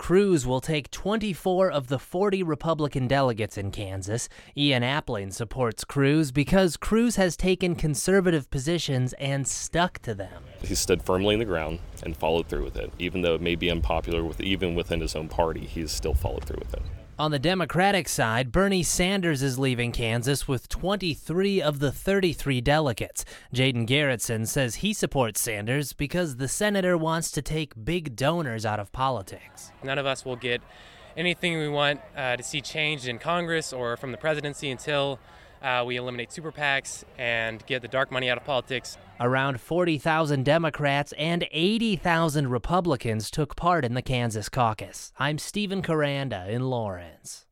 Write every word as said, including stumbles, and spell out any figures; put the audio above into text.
Cruz will take twenty-four of the forty Republican delegates in Kansas. Ian Appling supports Cruz because Cruz has taken conservative positions and stuck to them. He stood firmly in the ground and followed through with it. Even though it may be unpopular with even within his own party, he's still followed through with it. On the Democratic side, Bernie Sanders is leaving Kansas with twenty-three of the thirty-three delegates. Jaden Garretson says he supports Sanders because the senator wants to take big donors out of politics. None of us will get anything we want uh, to see changed in Congress or from the presidency until uh, we eliminate super PACs and get the dark money out of politics. Around forty thousand Democrats and eighty thousand Republicans took part in the Kansas caucus. I'm Stephen Caranda in Lawrence.